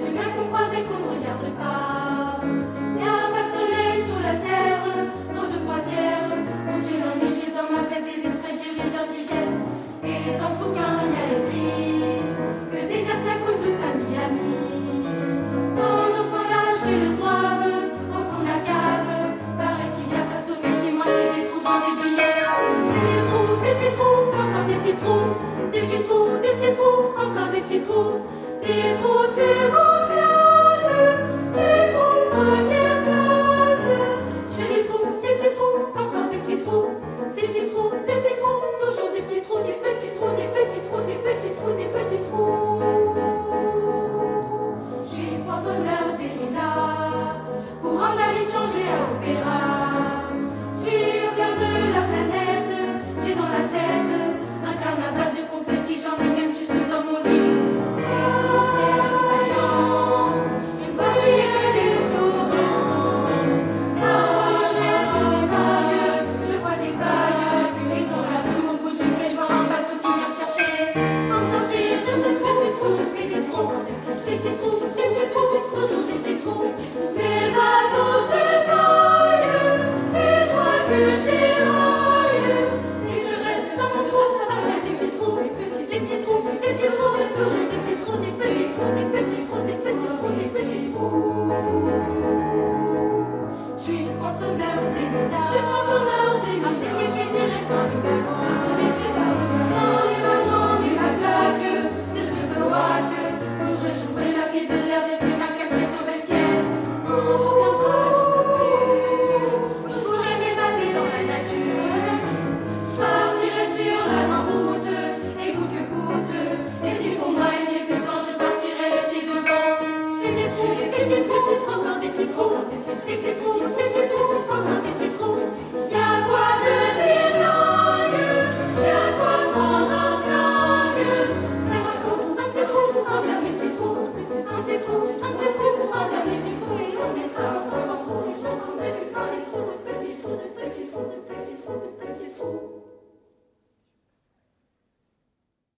Le gars qu'on croise et qu'on ne regarde pas. Y a pas de soleil sur la terre, dans de croisière. Mon Dieu, l'ennui, j'ai dans ma veste des extraits du leader digeste. Et dans ce bouquin, y a écrit que des glaces la coulent douce à Miami. Pendant ce temps-là, je fais le soir au fond de la cave. Paraît qu'il y a pas de sommet dimanche, je fais des trous dans des billets. Je fais des trous, des petits trous, encore des petits trous. Des petits trous, des petits trous, encore des petits trous. Des trous de seconde classe, des trous de première classe. Je fais des trous, des petits trous, encore des petits trous. Des petits trous, des petits trous, toujours des petits trous, des petits trous, des petits trous, des petits trous, des petits trous. J'y pense au l'heure des lilas, pour rendre la vie changer à opéra. J'vis au cœur de la planète, j'ai dans la tête un carnaval de confettis, j'en ai même jusque dans mon lit. Des petits trous,